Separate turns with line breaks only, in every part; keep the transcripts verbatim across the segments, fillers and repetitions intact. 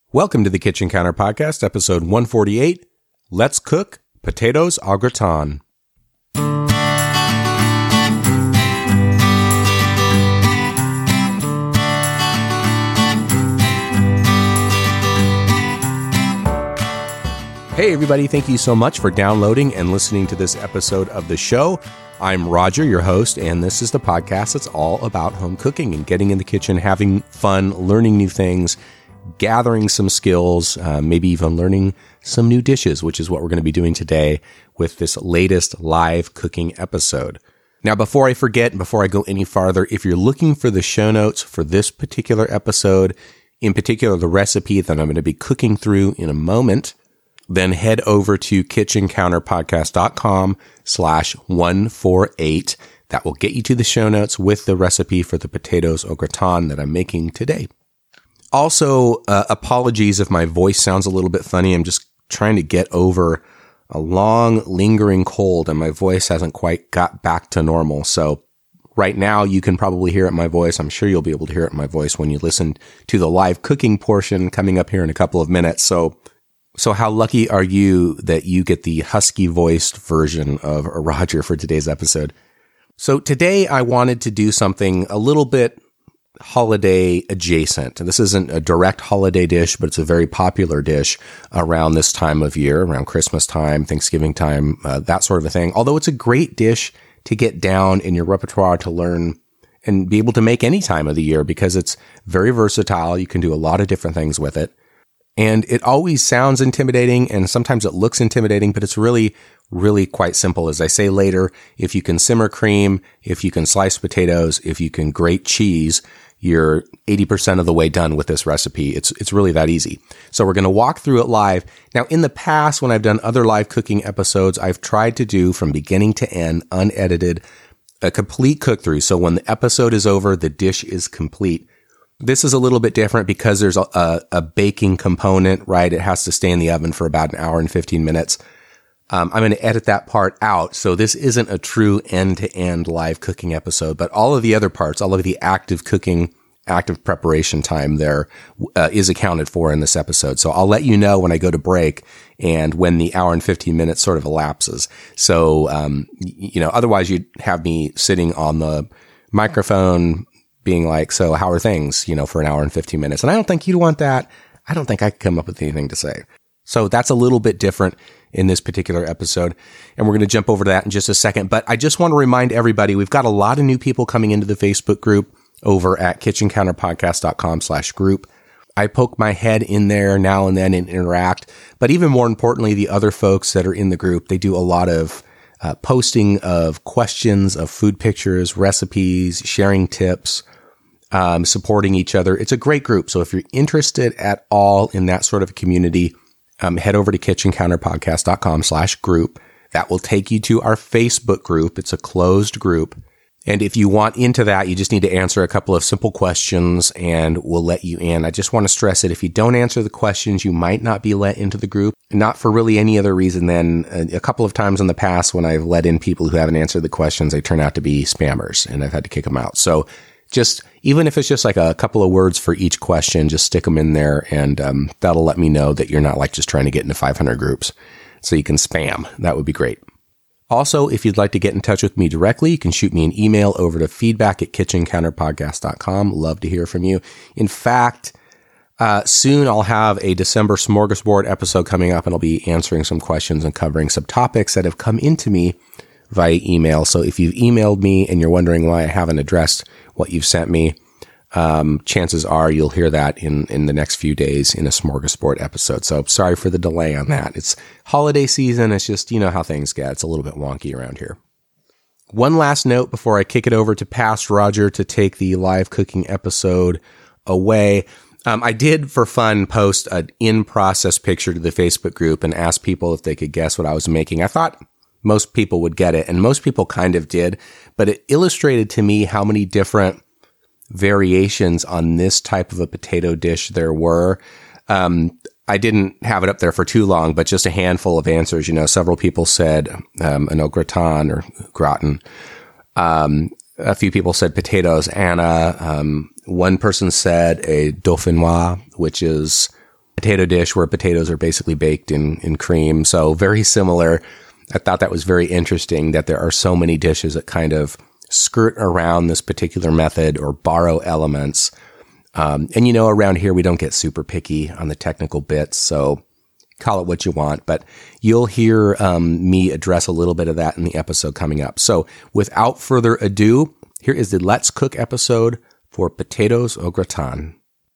Welcome to the Kitchen Counter Podcast, episode one forty-eight. Let's cook potatoes au gratin. Hey everybody, thank you so much for downloading and listening to this episode of the show. I'm Roger, your host, and this is the podcast that's all about home cooking and getting in the kitchen, having fun, learning new things, gathering some skills, uh, maybe even learning some new dishes, which is what we're going to be doing today with this latest live cooking episode. Now, before I forget, and before I go any farther, if you're looking for the show notes for this particular episode, in particular the recipe that I'm going to be cooking through in a moment, then head over to kitchencounterpodcast.com slash 148. That will get you to the show notes with the recipe for the potatoes au gratin that I'm making today. Also, uh, apologies if my voice sounds a little bit funny. I'm just trying to get over a long, lingering cold, and my voice hasn't quite got back to normal. So right now, you can probably hear it in my voice. I'm sure you'll be able to hear it in my voice when you listen to the live cooking portion coming up here in a couple of minutes. So, so how lucky are you that you get the husky-voiced version of Roger for today's episode? So today, I wanted to do something a little bit holiday adjacent. This isn't a direct holiday dish, but it's a very popular dish around this time of year, around Christmas time, Thanksgiving time, uh, that sort of a thing. Although it's a great dish to get down in your repertoire to learn and be able to make any time of the year because it's very versatile. You can do a lot of different things with it. And it always sounds intimidating and sometimes it looks intimidating, but it's really, really quite simple. As I say later, if you can simmer cream, if you can slice potatoes, if you can grate cheese, you're eighty percent of the way done with this recipe. It's it's really that easy. So we're going to walk through it live. Now, in the past, when I've done other live cooking episodes, I've tried to do from beginning to end, unedited, a complete cook through. So when the episode is over, the dish is complete. This is a little bit different because there's a, a, a baking component, right? It has to stay in the oven for about an hour and fifteen minutes. Um, I'm going to edit that part out. So this isn't a true end-to-end live cooking episode, but all of the other parts, all of the active cooking, active preparation time there uh, is accounted for in this episode. So I'll let you know when I go to break and when the hour and fifteen minutes sort of elapses. So, um, you know, otherwise you'd have me sitting on the microphone being like, so how are things, you know, for an hour and fifteen minutes. And I don't think you'd want that. I don't think I could come up with anything to say. So that's a little bit different in this particular episode. And we're going to jump over to that in just a second. But I just want to remind everybody, we've got a lot of new people coming into the Facebook group over at kitchencounterpodcast.com slash group. I poke my head in there now and then and interact. But even more importantly, the other folks that are in the group, they do a lot of uh, posting of questions, of food pictures, recipes, sharing tips, um, supporting each other. It's a great group. So if you're interested at all in that sort of community, Um, head over to kitchencounterpodcast.com slash group. That will take you to our Facebook group. It's a closed group. And if you want into that, you just need to answer a couple of simple questions and we'll let you in. I just want to stress that if you don't answer the questions, you might not be let into the group. Not for really any other reason than a, a couple of times in the past when I've let in people who haven't answered the questions, they turn out to be spammers and I've had to kick them out. So just, even if it's just like a couple of words for each question, just stick them in there and um, that'll let me know that you're not like just trying to get into five hundred groups so you can spam. That would be great. Also, if you'd like to get in touch with me directly, you can shoot me an email over to feedback at kitchencounterpodcast dot com. Love to hear from you. In fact, uh, soon I'll have a December smorgasbord episode coming up and I'll be answering some questions and covering some topics that have come into me via email. So if you've emailed me and you're wondering why I haven't addressed what you've sent me, um, chances are you'll hear that in, in the next few days in a smorgasbord episode. So sorry for the delay on that. It's holiday season. It's just, you know how things get. It's a little bit wonky around here. One last note before I kick it over to past Roger to take the live cooking episode away. Um, I did, for fun, post an in-process picture to the Facebook group and ask people if they could guess what I was making. I thought most people would get it, and most people kind of did, but it illustrated to me how many different variations on this type of a potato dish there were. Um, I didn't have it up there for too long, but just a handful of answers. You know, several people said um, an au gratin or gratin. Um, a few people said potatoes Anna. Um, one person said a dauphinoise, which is potato dish where potatoes are basically baked in, in cream. So very similar. I thought that was very interesting that there are so many dishes that kind of skirt around this particular method or borrow elements. Um, and, you know, around here, we don't get super picky on the technical bits, so call it what you want. But you'll hear um, me address a little bit of that in the episode coming up. So without further ado, here is the Let's Cook episode for potatoes au gratin.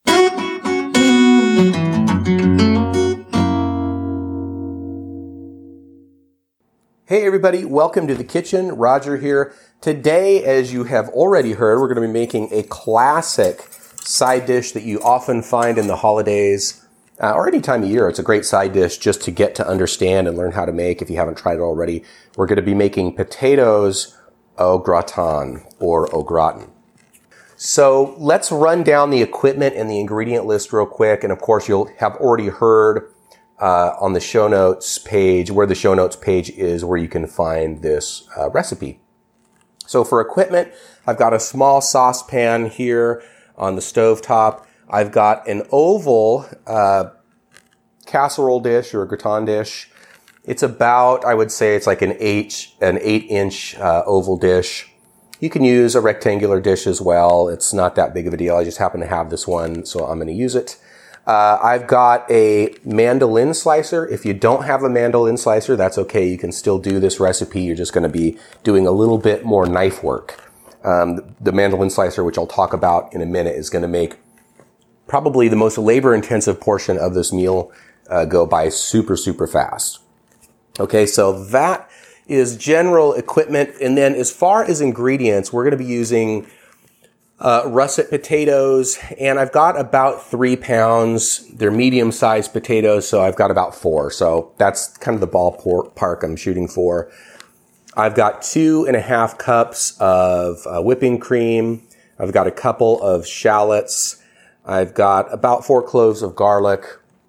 Hey everybody, welcome to the kitchen. Roger here. Today, as you have already heard, we're going to be making a classic side dish that you often find in the holidays uh, or any time of year. It's a great side dish just to get to understand and learn how to make if you haven't tried it already. We're going to be making potatoes au gratin or au gratin. So let's run down the equipment and the ingredient list real quick. And of course, you'll have already heard uh, on the show notes page, where the show notes page is, where you can find this uh, recipe. So for equipment, I've got a small saucepan here on the stovetop. I've got an oval uh, casserole dish or a gratin dish. It's about, I would say it's like an eight, an eight inch uh, oval dish. You can use a rectangular dish as well. It's not that big of a deal. I just happen to have this one, so I'm going to use it. Uh, I've got a mandolin slicer. If you don't have a mandolin slicer, that's okay. You can still do this recipe. You're just going to be doing a little bit more knife work. Um, the mandolin slicer, which I'll talk about in a minute, is going to make probably the most labor-intensive portion of this meal uh, go by super, super fast. Okay, so that is general equipment. And then as far as ingredients, we're going to be using uh, russet potatoes. And I've got about three pounds. They're medium-sized potatoes, so I've got about four. So that's kind of the ballpark I'm shooting for. I've got two and a half cups of uh, whipping cream. I've got a couple of shallots. I've got about four cloves of garlic.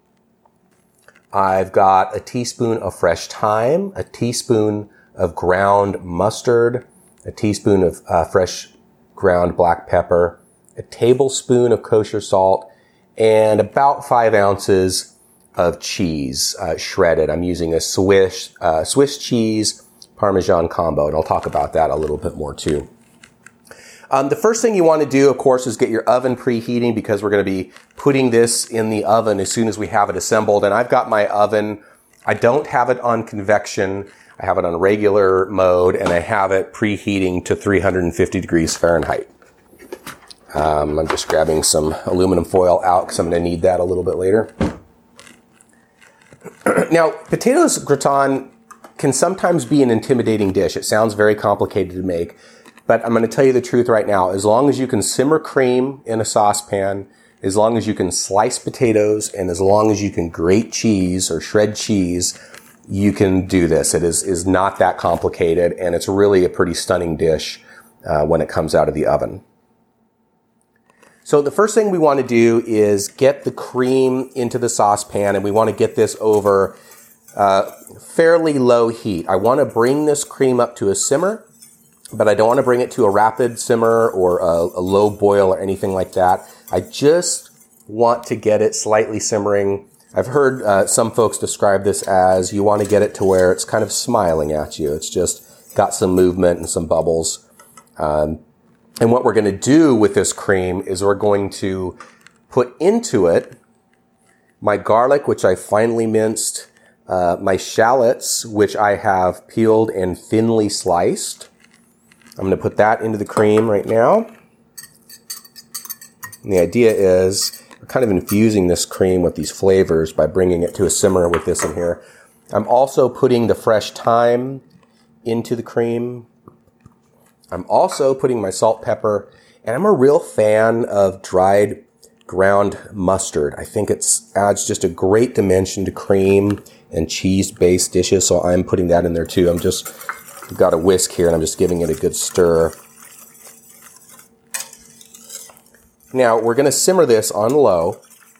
I've got a teaspoon of fresh thyme, a teaspoon of ground mustard, a teaspoon of uh, fresh ground black pepper, a tablespoon of kosher salt, and about five ounces of cheese uh, shredded. I'm using a Swiss, uh, Swiss cheese Parmesan combo, and I'll talk about that a little bit more too. Um, the first thing you want to do, of course, is get your oven preheating because we're going to be putting this in the oven as soon as we have it assembled. And I've got my oven. I don't have it on convection. I have it on regular mode, and I have it preheating to three hundred fifty degrees Fahrenheit. Um, I'm just grabbing some aluminum foil out because I'm going to need that a little bit later. Now, potatoes gratin can sometimes be an intimidating dish. It sounds very complicated to make, but I'm going to tell you the truth right now. As long as you can simmer cream in a saucepan, as long as you can slice potatoes, and as long as you can grate cheese or shred cheese, you can do this. It is, is not that complicated, and it's really a pretty stunning dish uh, when it comes out of the oven. So the first thing we want to do is get the cream into the saucepan, and we want to get this over Uh, fairly low heat. I want to bring this cream up to a simmer, but I don't want to bring it to a rapid simmer or a, a low boil or anything like that. I just want to get it slightly simmering. I've heard uh, some folks describe this as you want to get it to where it's kind of smiling at you. It's just got some movement and some bubbles. Um, and what we're going to do with this cream is we're going to put into it my garlic, which I finely minced, Uh, my shallots, which I have peeled and thinly sliced. I'm going to put that into the cream right now. And the idea is we're kind of infusing this cream with these flavors by bringing it to a simmer with this in here. I'm also putting the fresh thyme into the cream. I'm also putting my salt, pepper, and I'm a real fan of dried ground mustard. I think it adds just a great dimension to cream and cheese-based dishes, so I'm putting that in there too. I'm just, I've got a whisk here, and I'm just giving it a good stir. Now, we're going to simmer this on low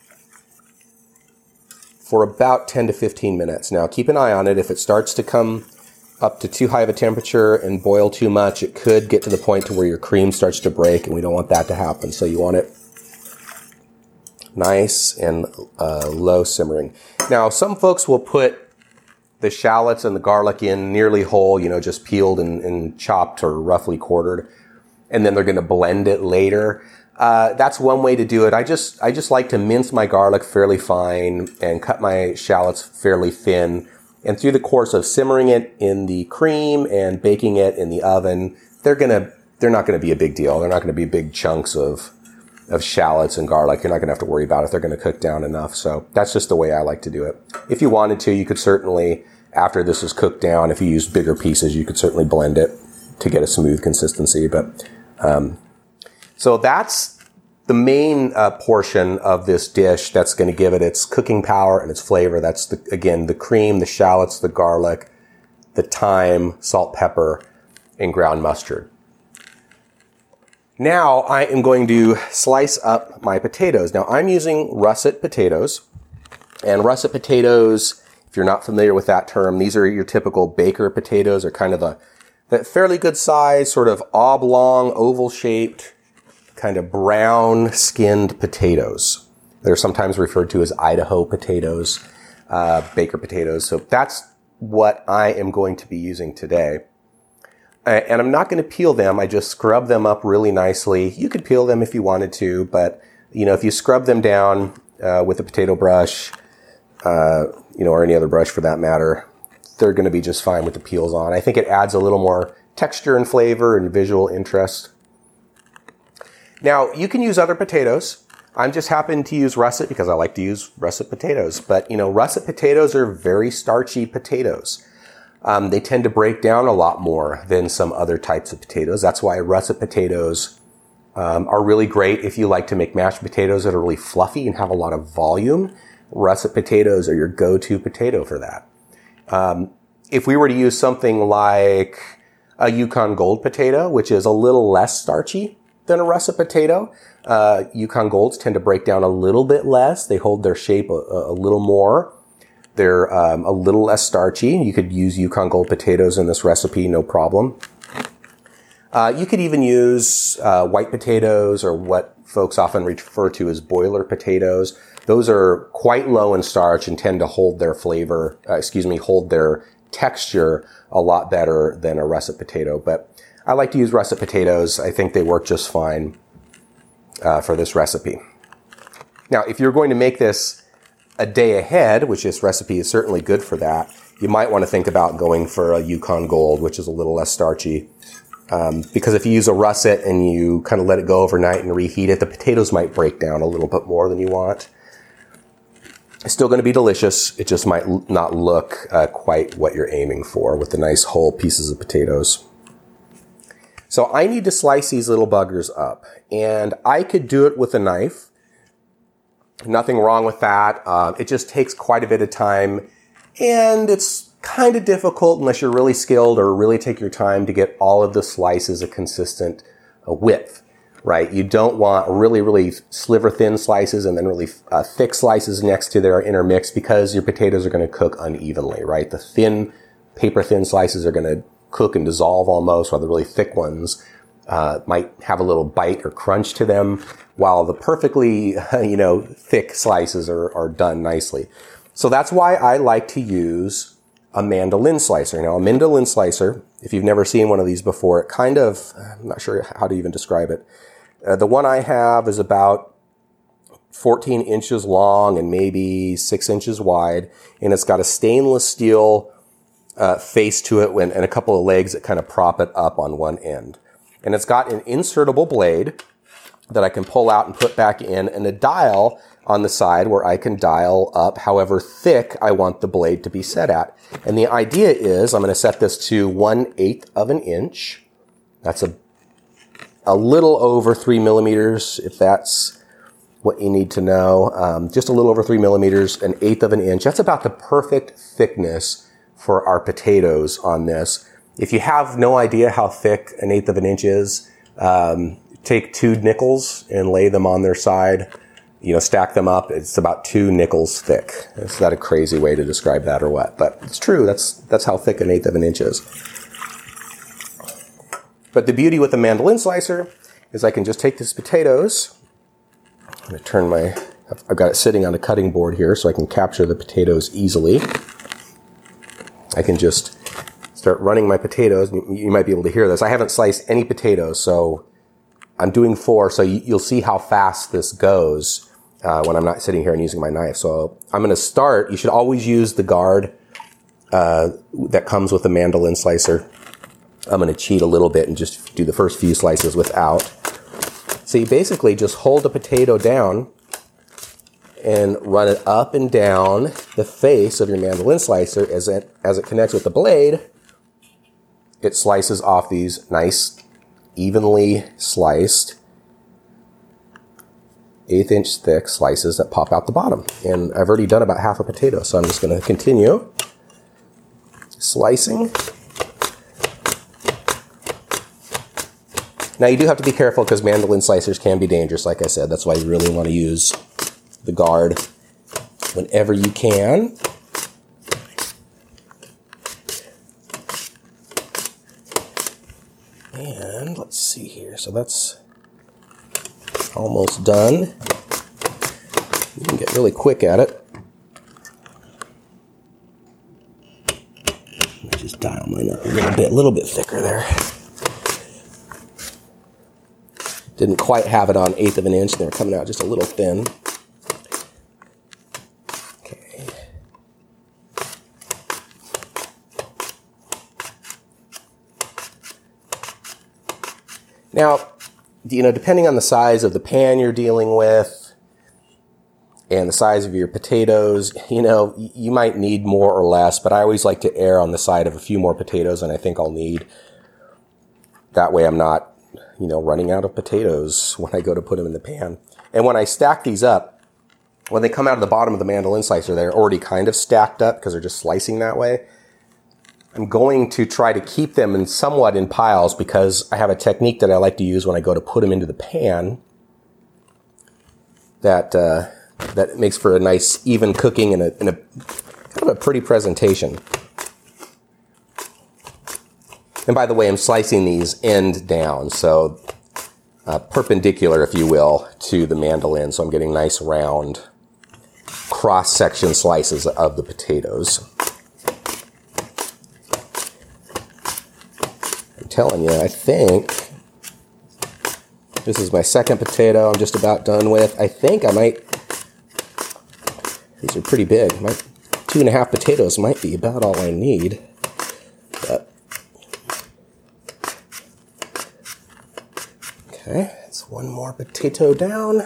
for about ten to fifteen minutes. Now, keep an eye on it. If it starts to come up to too high of a temperature and boil too much, it could get to the point to where your cream starts to break, and we don't want that to happen. So you want it nice and uh, low simmering. Now, some folks will put the shallots and the garlic in nearly whole, you know, just peeled and, and chopped or roughly quartered, and then they're going to blend it later. Uh, that's one way to do it. I just, I just like to mince my garlic fairly fine and cut my shallots fairly thin. And through the course of simmering it in the cream and baking it in the oven, they're gonna, they're not gonna be a big deal. They're not gonna be big chunks of, of shallots and garlic. You're not gonna have to worry about it if they're gonna cook down enough. So that's just the way I like to do it. If you wanted to, you could certainly, after this is cooked down, if you use bigger pieces, you could certainly blend it to get a smooth consistency. But, um, so that's the main uh, portion of this dish that's going to give it its cooking power and its flavor. That's, the, again, the cream, the shallots, the garlic, the thyme, salt, pepper, and ground mustard. Now I am going to slice up my potatoes. Now I'm using russet potatoes. And russet potatoes, if you're not familiar with that term, these are your typical baker potatoes. They're kind of a, a fairly good size, sort of oblong, oval-shaped, kind of brown-skinned potatoes. They're sometimes referred to as Idaho potatoes, uh, baker potatoes. So that's what I am going to be using today. And I'm not going to peel them. I just scrub them up really nicely. You could peel them if you wanted to, but, you know, if you scrub them down uh, with a potato brush, uh, you know, or any other brush for that matter, they're going to be just fine with the peels on. I think it adds a little more texture and flavor and visual interest. Now, you can use other potatoes. I'm just happen to use russet because I like to use russet potatoes. But, you know, russet potatoes are very starchy potatoes. Um, they tend to break down a lot more than some other types of potatoes. That's why russet potatoes um, are really great if you like to make mashed potatoes that are really fluffy and have a lot of volume. Russet potatoes are your go-to potato for that. Um, if we were to use something like a Yukon Gold potato, which is a little less starchy than a russet potato. Uh, Yukon Golds tend to break down a little bit less. They hold their shape a, a little more. They're um, a little less starchy. You could use Yukon Gold potatoes in this recipe, no problem. Uh, you could even use uh, white potatoes or what folks often refer to as boiler potatoes. Those are quite low in starch and tend to hold their flavor, uh, excuse me, hold their texture a lot better than a russet potato. But I like to use russet potatoes. I think they work just fine uh, for this recipe. Now, if you're going to make this a day ahead, which this recipe is certainly good for that, you might want to think about going for a Yukon Gold, which is a little less starchy. Um, because if you use a russet and you kind of let it go overnight and reheat it, the potatoes might break down a little bit more than you want. It's still going to be delicious. It just might l- not look uh, quite what you're aiming for with the nice whole pieces of potatoes. So I need to slice these little buggers up, and I could do it with a knife. Nothing wrong with that. Uh, it just takes quite a bit of time, and it's kind of difficult unless you're really skilled or really take your time to get all of the slices a consistent uh, width, right? You don't want really, really sliver thin slices and then really uh, thick slices next to their intermixed because your potatoes are going to cook unevenly, right? The thin, paper thin slices are going to cook and dissolve almost, while the really thick ones uh, might have a little bite or crunch to them, while the perfectly, you know, thick slices are, are done nicely. So that's why I like to use a mandolin slicer. Now, a mandolin slicer, if you've never seen one of these before, it kind of, I'm not sure how to even describe it. Uh, the one I have is about fourteen inches long and maybe six inches wide, and it's got a stainless steel Uh, face to it when, and a couple of legs that kind of prop it up on one end. And it's got an insertable blade that I can pull out and put back in, and a dial on the side where I can dial up however thick I want the blade to be set at. And the idea is I'm going to set this to one eighth of an inch. That's a, a little over three millimeters, if that's what you need to know. Um, just a little over three millimeters, an eighth of an inch. That's about the perfect thickness for our potatoes on this. If you have no idea how thick an eighth of an inch is, um, take two nickels and lay them on their side. You know, stack them up. It's about two nickels thick. Is that a crazy way to describe that or what? But it's true. That's that's how thick an eighth of an inch is. But the beauty with the mandolin slicer is I can just take these potatoes. I'm going to turn my I've got it sitting on a cutting board here so I can capture the potatoes easily. I can just start running my potatoes. You might be able to hear this. I haven't sliced any potatoes, so I'm doing four, so you'll see how fast this goes uh, when I'm not sitting here and using my knife. So I'm going to start. You should always use the guard uh, that comes with the mandolin slicer. I'm going to cheat a little bit and just do the first few slices without. So you basically just hold the potato down and run it up and down the face of your mandolin slicer. As it, as it connects with the blade, it slices off these nice, evenly sliced, eighth inch thick slices that pop out the bottom. And I've already done about half a potato, so I'm just going to continue slicing. Now you do have to be careful because mandolin slicers can be dangerous, like I said. That's why you really want to use the guard whenever you can. And let's see here. So that's almost done. You can get really quick at it. Let me just dial mine up a little bit, a little bit thicker there. Didn't quite have it on eighth of an inch. They were coming out just a little thin. Okay. Now, you know, depending on the size of the pan you're dealing with and the size of your potatoes, you know, you might need more or less, but I always like to err on the side of a few more potatoes than I think I'll need. That way I'm not, you know, running out of potatoes when I go to put them in the pan. And when I stack these up, when they come out of the bottom of the mandolin slicer, they're already kind of stacked up because they're just slicing that way. I'm going to try to keep them in somewhat in piles because I have a technique that I like to use when I go to put them into the pan that uh, that makes for a nice even cooking and a, and a kind of a pretty presentation. And by the way, I'm slicing these end down, so uh, perpendicular, if you will, to the mandolin. So I'm getting nice round cross-section slices of the potatoes. I'm telling you, I think this is my second potato I'm just about done with. I think I might, these are pretty big. My two and a half potatoes might be about all I need. But okay, that's one more potato down.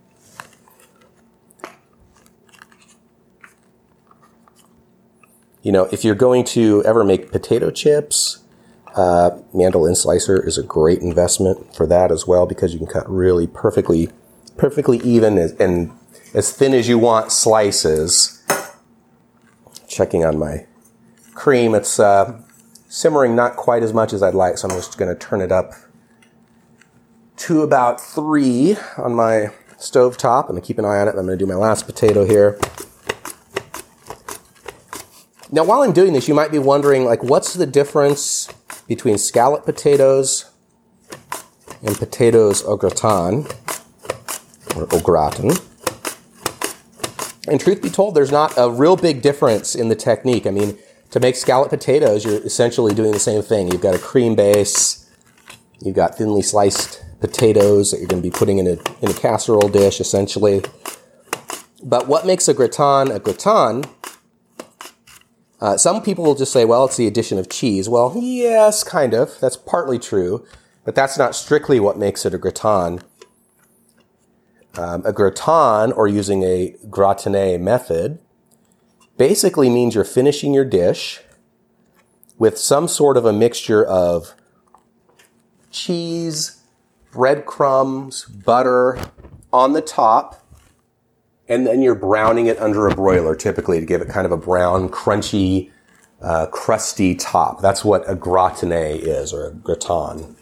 You know, if you're going to ever make potato chips, uh, mandolin slicer is a great investment for that as well because you can cut really perfectly, perfectly even and, and as thin as you want slices. Checking on my cream, it's uh, simmering not quite as much as I'd like, so I'm just going to turn it up to about three on my stove top. I'm going to keep an eye on it, and I'm going to do my last potato here. Now, while I'm doing this, you might be wondering, like, what's the difference between scallop potatoes and potatoes au gratin, or au gratin? And truth be told, there's not a real big difference in the technique. I mean, to make scallop potatoes, you're essentially doing the same thing. You've got a cream base, you've got thinly sliced potatoes that you're going to be putting in a, in a casserole dish, essentially. But what makes a gratin a gratin? Uh, some people will just say, well, it's the addition of cheese. Well, yes, kind of. That's partly true. But that's not strictly what makes it a gratin. Um, a gratin, or using a gratiné method, basically means you're finishing your dish with some sort of a mixture of cheese, breadcrumbs, butter on the top, and then you're browning it under a broiler, typically, to give it kind of a brown, crunchy, uh, crusty top. That's what a gratiné is, or a gratin.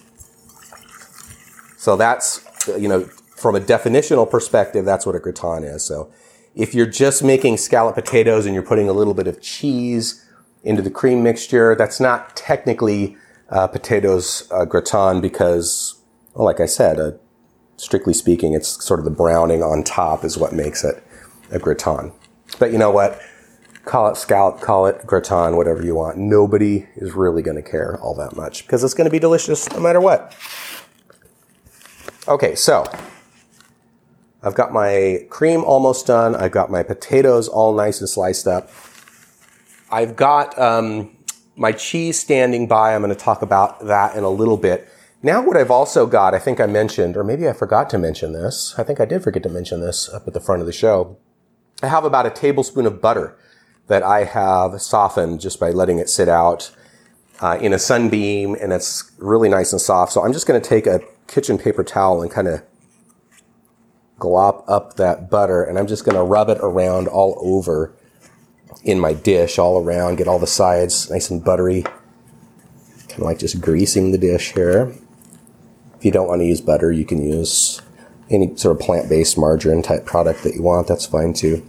So that's, you know, from a definitional perspective, that's what a gratin is. So if you're just making scallop potatoes and you're putting a little bit of cheese into the cream mixture, that's not technically uh, potatoes uh, gratin because, well, like I said, a strictly speaking, it's sort of the browning on top is what makes it a gratin. But you know what? Call it scallop, call it gratin, whatever you want. Nobody is really going to care all that much because it's going to be delicious no matter what. Okay, so I've got my cream almost done. I've got my potatoes all nice and sliced up. I've got um, my cheese standing by. I'm going to talk about that in a little bit. Now what I've also got, I think I mentioned, or maybe I forgot to mention this. I think I did forget to mention this up at the front of the show. I have about a tablespoon of butter that I have softened just by letting it sit out uh, in a sunbeam, and it's really nice and soft. So I'm just going to take a kitchen paper towel and kind of glop up that butter, and I'm just going to rub it around all over in my dish, all around, get all the sides nice and buttery. Kind of like just greasing the dish here. If you don't want to use butter, you can use any sort of plant-based margarine type product that you want. That's fine too.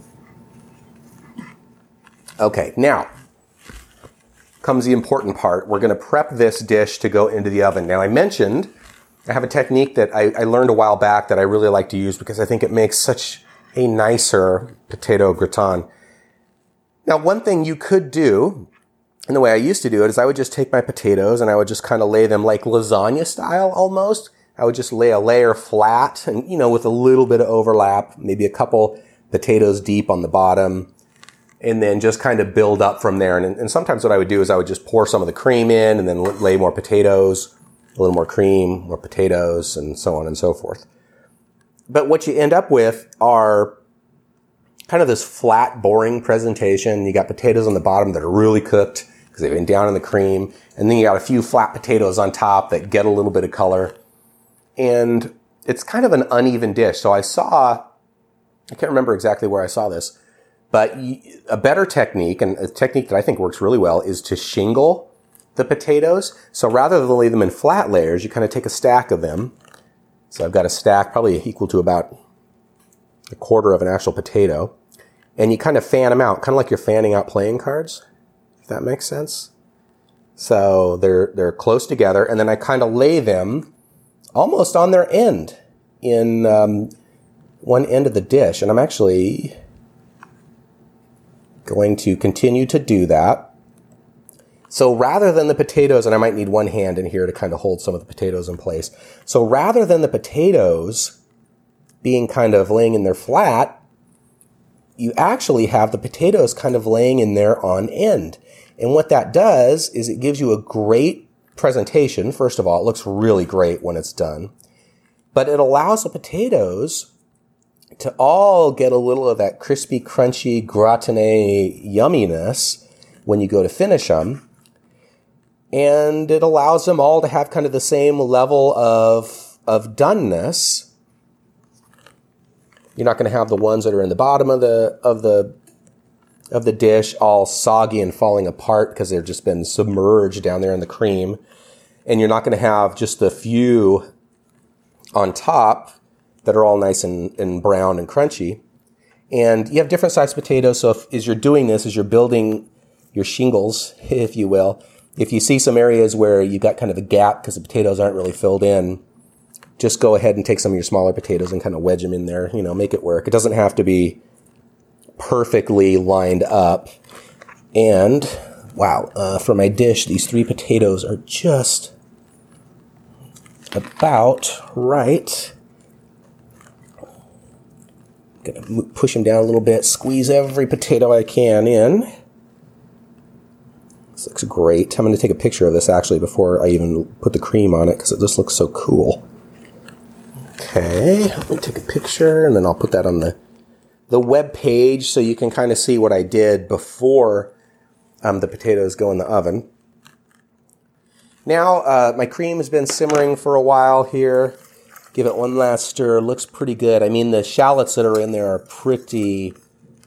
Okay, now comes the important part. We're going to prep this dish to go into the oven. Now, I mentioned I have a technique that I, I learned a while back that I really like to use because I think it makes such a nicer potato gratin. Now, one thing you could do, and the way I used to do it, is I would just take my potatoes and I would just kind of lay them like lasagna style almost. I would just lay a layer flat and, you know, with a little bit of overlap, maybe a couple potatoes deep on the bottom, and then just kind of build up from there. And, and sometimes what I would do is I would just pour some of the cream in and then lay more potatoes, a little more cream, more potatoes, and so on and so forth. But what you end up with are kind of this flat, boring presentation. You got potatoes on the bottom that are really cooked because they've been down in the cream. And then you got a few flat potatoes on top that get a little bit of color. And it's kind of an uneven dish. So I saw, I can't remember exactly where I saw this, but a better technique, and a technique that I think works really well, is to shingle the potatoes. So rather than lay them in flat layers, you kind of take a stack of them. So I've got a stack probably equal to about a quarter of an actual potato. And you kind of fan them out, kind of like you're fanning out playing cards, if that makes sense. So they're they're close together, and then I kind of lay them almost on their end in um, one end of the dish. And I'm actually going to continue to do that. So rather than the potatoes, and I might need one hand in here to kind of hold some of the potatoes in place. So rather than the potatoes being kind of laying in there flat, you actually have the potatoes kind of laying in there on end. And what that does is it gives you a great presentation. First of all, it looks really great when it's done. But it allows the potatoes to all get a little of that crispy, crunchy, gratiné yumminess when you go to finish them. And it allows them all to have kind of the same level of, of doneness. You're not going to have the ones that are in the bottom of the, of the, of the dish all soggy and falling apart because they've just been submerged down there in the cream. And you're not going to have just the few on top that are all nice and, and brown and crunchy. And you have different sized potatoes. So if, as you're doing this, as you're building your shingles, if you will, if you see some areas where you got kind of a gap because the potatoes aren't really filled in, just go ahead and take some of your smaller potatoes and kind of wedge them in there, you know, make it work. It doesn't have to be perfectly lined up. And wow, uh, for my dish, these three potatoes are just about right. Gonna push them down a little bit, squeeze every potato I can in. This looks great. I'm going to take a picture of this actually before I even put the cream on it because it just looks so cool. Okay, let me take a picture and then I'll put that on the, the web page so you can kind of see what I did before um, the potatoes go in the oven. Now, uh, my cream has been simmering for a while here. Give it one last stir. Looks pretty good. I mean, the shallots that are in there are pretty,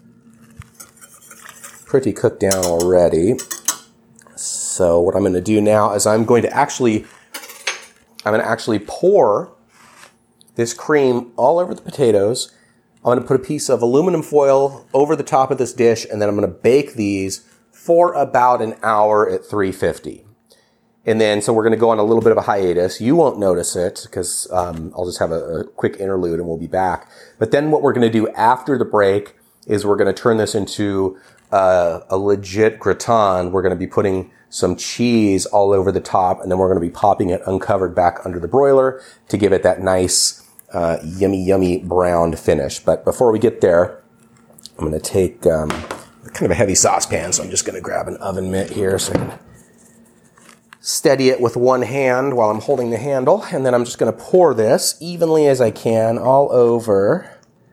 pretty cooked down already. So what I'm going to do now is I'm going to actually, I'm going to actually pour this cream all over the potatoes. I'm going to put a piece of aluminum foil over the top of this dish, and then I'm going to bake these for about an hour at three fifty. And then, so we're going to go on a little bit of a hiatus. You won't notice it because um, I'll just have a, a quick interlude and we'll be back. But then what we're going to do after the break is we're going to turn this into uh, a legit gratin. We're going to be putting some cheese all over the top, and then we're going to be popping it uncovered back under the broiler to give it that nice, uh, yummy, yummy browned finish. But before we get there, I'm going to take um, kind of a heavy saucepan, so I'm just going to grab an oven mitt here so I can steady it with one hand while I'm holding the handle, and then I'm just going to pour this evenly as I can all over,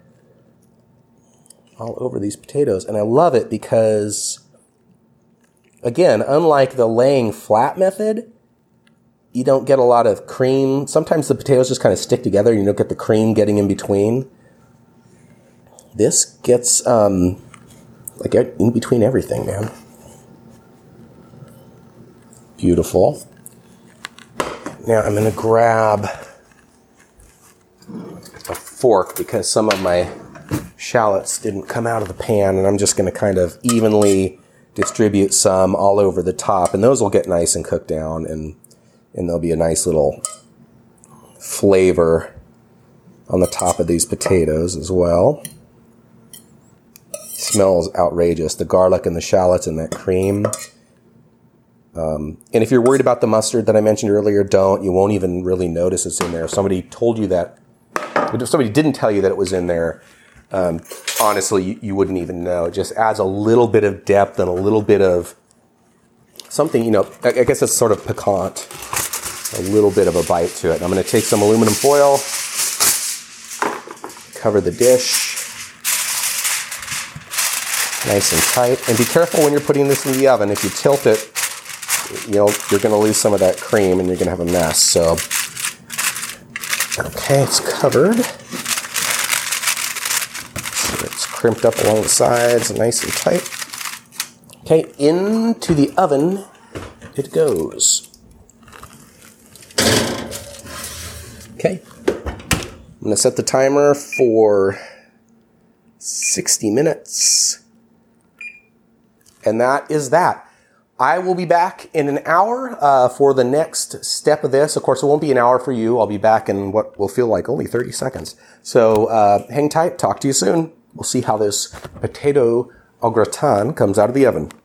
all over these potatoes. And I love it because, again, unlike the laying flat method, you don't get a lot of cream. Sometimes the potatoes just kind of stick together. You don't get the cream getting in between. This gets um, like in between everything, man. Beautiful. Now I'm going to grab a fork because some of my shallots didn't come out of the pan, and I'm just going to kind of evenly distribute some all over the top, and those will get nice and cooked down, and and there'll be a nice little flavor on the top of these potatoes as well. It smells outrageous. The garlic and the shallots and that cream. Um, and if you're worried about the mustard that I mentioned earlier, don't. You won't even really notice it's in there. If somebody told you that, if somebody didn't tell you that it was in there, um, honestly, you, you wouldn't even know. It just adds a little bit of depth and a little bit of something, you know, I, I guess it's sort of piquant, a little bit of a bite to it. And I'm going to take some aluminum foil, cover the dish nice and tight. And be careful when you're putting this in the oven. If you tilt it, you know, you're going to lose some of that cream and you're going to have a mess. So, okay, it's covered. So it's crimped up along the sides, nice and tight. Okay, into the oven it goes. Okay, I'm going to set the timer for sixty minutes. And that is that. I will be back in an hour uh, for the next step of this. Of course, it won't be an hour for you. I'll be back in what will feel like only thirty seconds. So uh, hang tight. Talk to you soon. We'll see how this potato au gratin comes out of the oven.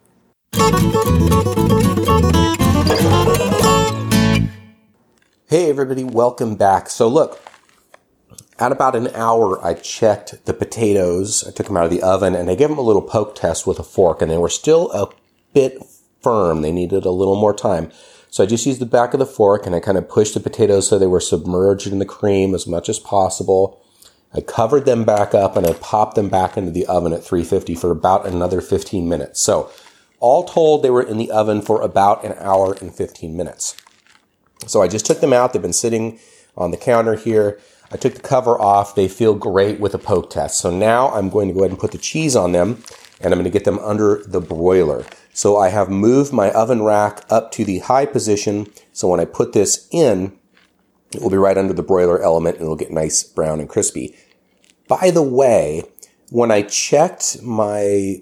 Hey, everybody. Welcome back. So look, at about an hour, I checked the potatoes. I took them out of the oven, and I gave them a little poke test with a fork, and they were still a bit firm. They needed a little more time. So I just used the back of the fork and I kind of pushed the potatoes so they were submerged in the cream as much as possible. I covered them back up and I popped them back into the oven at three fifty for about another fifteen minutes. So all told, they were in the oven for about an hour and fifteen minutes. So I just took them out. They've been sitting on the counter here. I took the cover off. They feel great with a poke test. So now I'm going to go ahead and put the cheese on them, and I'm going to get them under the broiler. So I have moved my oven rack up to the high position. So when I put this in, it will be right under the broiler element and it'll get nice brown and crispy. By the way, when I checked my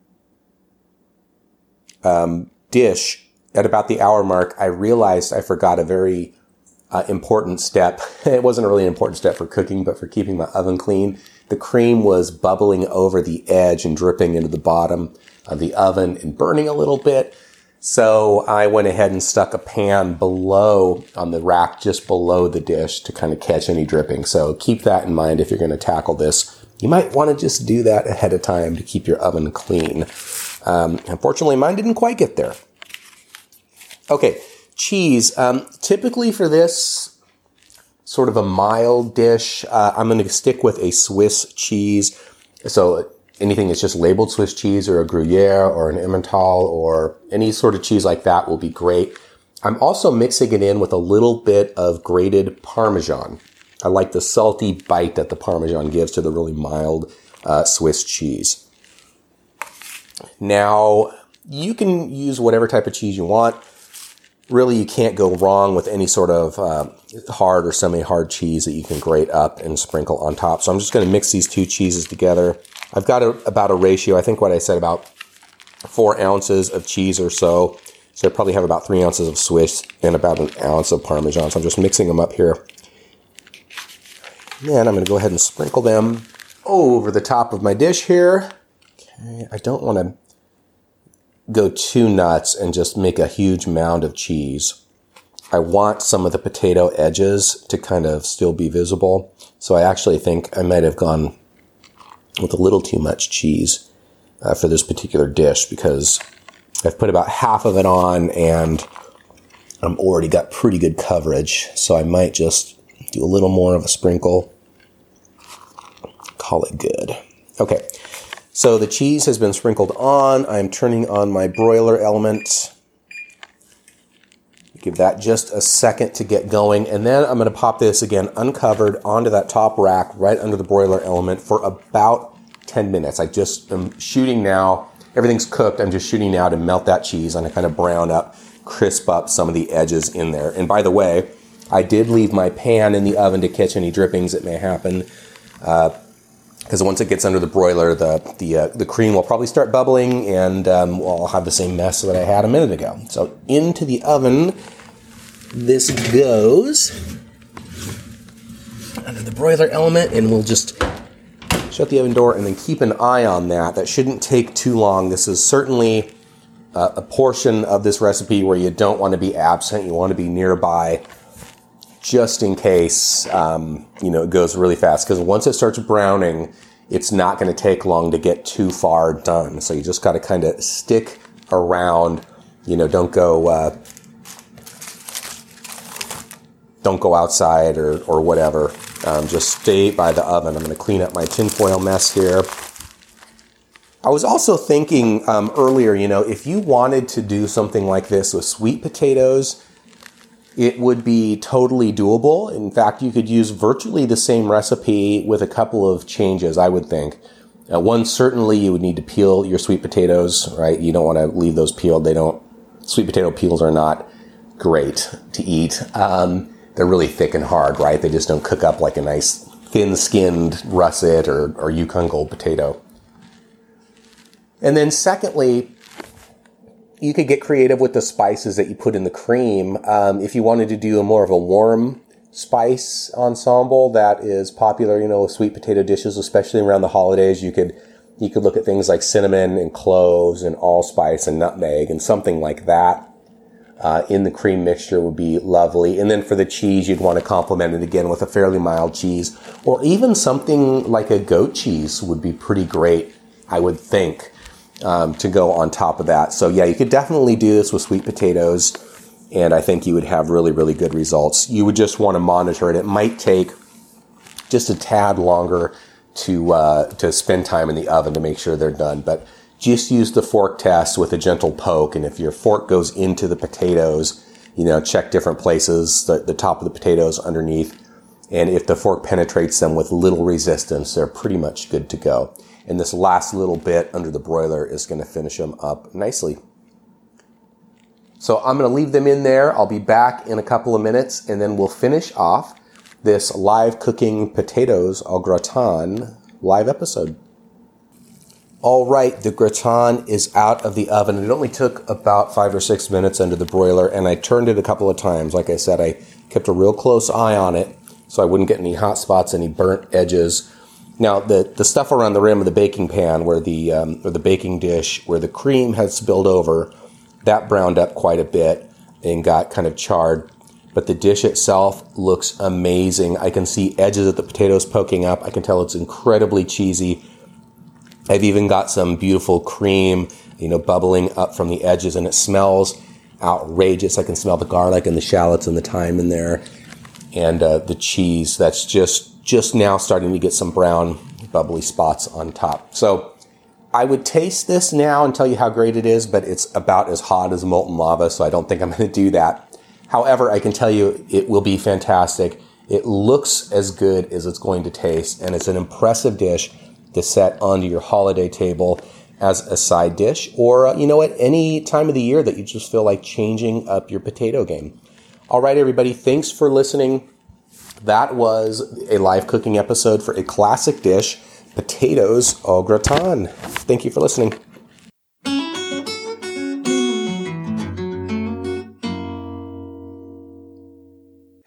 um, dish at about the hour mark, I realized I forgot a very uh, important step. It wasn't really an important step for cooking, but for keeping my oven clean. The cream was bubbling over the edge and dripping into the bottom of the oven and burning a little bit. So I went ahead and stuck a pan below on the rack, just below the dish to kind of catch any dripping. So keep that in mind if you're going to tackle this. You might want to just do that ahead of time to keep your oven clean. Um, unfortunately, mine didn't quite get there. Okay, cheese. Um, typically for this sort of a mild dish, uh, I'm going to stick with a Swiss cheese. So anything that's just labeled Swiss cheese or a Gruyere or an Emmental or any sort of cheese like that will be great. I'm also mixing it in with a little bit of grated Parmesan. I like the salty bite that the Parmesan gives to the really mild uh, Swiss cheese. Now, you can use whatever type of cheese you want. Really, you can't go wrong with any sort of uh, hard or semi-hard cheese that you can grate up and sprinkle on top. So I'm just going to mix these two cheeses together. I've got a, about a ratio, I think what I said, about four ounces of cheese or so So I probably have about three ounces of Swiss and about an ounce of Parmesan. So I'm just mixing them up here. Then I'm going to go ahead and sprinkle them over the top of my dish here. Okay, I don't want to go too nuts and just make a huge mound of cheese. I want some of the potato edges to kind of still be visible. So I actually think I might have gone with a little too much cheese uh, for this particular dish because I've put about half of it on and I'm already got pretty good coverage. So I might just do a little more of a sprinkle. Call it good. Okay, so the cheese has been sprinkled on. I'm turning on my broiler element. Give that just a second to get going. And then I'm going to pop this again uncovered onto that top rack right under the broiler element for about ten minutes. I just am shooting now. Everything's cooked. I'm just shooting now to melt that cheese and to kind of brown up, crisp up some of the edges in there. And by the way, I did leave my pan in the oven to catch any drippings that may happen. Uh, Because once it gets under the broiler, the the uh, the cream will probably start bubbling, and um, well, I'll have the same mess that I had a minute ago. So into the oven, this goes under the broiler element, and we'll just shut the oven door and then keep an eye on that. That shouldn't take too long. This is certainly uh, a portion of this recipe where you don't want to be absent. You want to be nearby, just in case, um, you know, it goes really fast. Because once it starts browning, it's not going to take long to get too far done. So you just got to kind of stick around, you know, don't go, uh, don't go outside or, or whatever. Um, just stay by the oven. I'm going to clean up my tinfoil mess here. I was also thinking um, earlier, you know, if you wanted to do something like this with sweet potatoes, it would be totally doable. In fact, you could use virtually the same recipe with a couple of changes, I would think. Uh, one, certainly you would need to peel your sweet potatoes, right? You don't want to leave those peeled. They don't, sweet potato peels are not great to eat. Um, they're really thick and hard, right? They just don't cook up like a nice thin-skinned russet or, or Yukon Gold potato. And then secondly, you could get creative with the spices that you put in the cream. Um, if you wanted to do a more of a warm spice ensemble that is popular, you know, with sweet potato dishes, especially around the holidays, you could you could look at things like cinnamon and cloves and allspice and nutmeg and something like that uh, in the cream mixture would be lovely. And then for the cheese, you'd want to complement it again with a fairly mild cheese, or even something like a goat cheese would be pretty great, I would think. Um, to go on top of that. So yeah, you could definitely do this with sweet potatoes, and I think you would have really, really good results. You would just want to monitor it. It might take just a tad longer to uh, to spend time in the oven to make sure they're done, but just use the fork test with a gentle poke, and if your fork goes into the potatoes, you know, check different places, the, the top of the potatoes, underneath, and if the fork penetrates them with little resistance, they're pretty much good to go. And this last little bit under the broiler is going to finish them up nicely. So I'm going to leave them in there. I'll be back in a couple of minutes, and then we'll finish off this live cooking potatoes au gratin live episode. All right, the gratin is out of the oven. It only took about five or six minutes under the broiler, and I turned it a couple of times. Like I said, I kept a real close eye on it so I wouldn't get any hot spots, any burnt edges. Now, the, the stuff around the rim of the baking pan where the um, or the baking dish where the cream had spilled over, that browned up quite a bit and got kind of charred. But the dish itself looks amazing. I can see edges of the potatoes poking up. I can tell it's incredibly cheesy. I've even got some beautiful cream, you know, bubbling up from the edges, and it smells outrageous. I can smell the garlic and the shallots and the thyme in there, and uh, the cheese that's just just now starting to get some brown bubbly spots on top. So I would taste this now and tell you how great it is, but it's about as hot as molten lava, so I don't think I'm going to do that. However, I can tell you it will be fantastic. It looks as good as it's going to taste, and it's an impressive dish to set onto your holiday table as a side dish, or, uh, you know, at any time of the year that you just feel like changing up your potato game. All right, everybody, thanks for listening. That was a live cooking episode for a classic dish, potatoes au gratin. Thank you for listening.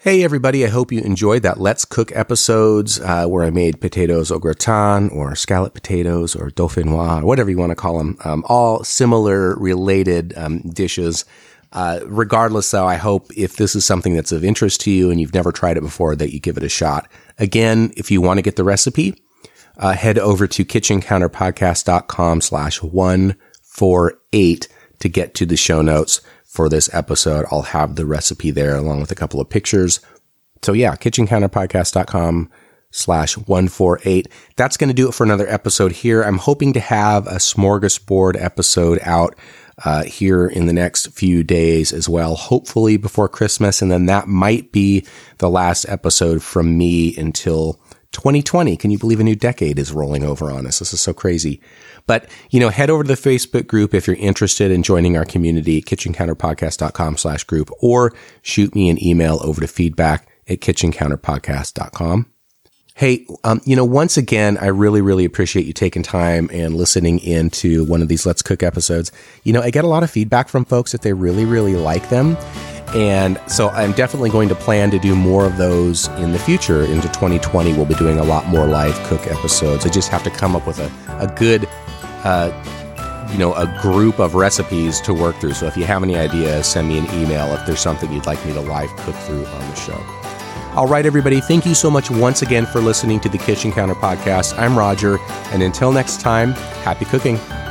Hey everybody, I hope you enjoyed that Let's Cook episodes uh, where I made potatoes au gratin or scallop potatoes or dauphinoise, or whatever you want to call them. Um, all similar related um, dishes. Uh, regardless though, I hope if this is something that's of interest to you and you've never tried it before, that you give it a shot. Again, if you want to get the recipe, uh, head over to kitchencounterpodcast.com slash 148 to get to the show notes for this episode. I'll have the recipe there along with a couple of pictures. So yeah, kitchencounterpodcast.com slash 148. That's going to do it for another episode here. I'm hoping to have a smorgasbord episode out uh, here in the next few days as well, hopefully before Christmas. And then that might be the last episode from me until twenty twenty. Can you believe a new decade is rolling over on us? This is so crazy. But, you know, head over to the Facebook group if you're interested in joining our community, kitchencounterpodcast.com slash group, or shoot me an email over to feedback at kitchencounterpodcast dot com. Hey, um, you know, once again, I really, really appreciate you taking time and listening into one of these Let's Cook episodes. You know, I get a lot of feedback from folks that they really, really like them. And so I'm definitely going to plan to do more of those in the future. Into twenty twenty, we'll be doing a lot more live cook episodes. I just have to come up with a, a good, uh, you know, a group of recipes to work through. So if you have any ideas, send me an email if there's something you'd like me to live cook through on the show. All right, everybody, thank you so much once again for listening to the Kitchen Counter Podcast. I'm Roger, and until next time, happy cooking.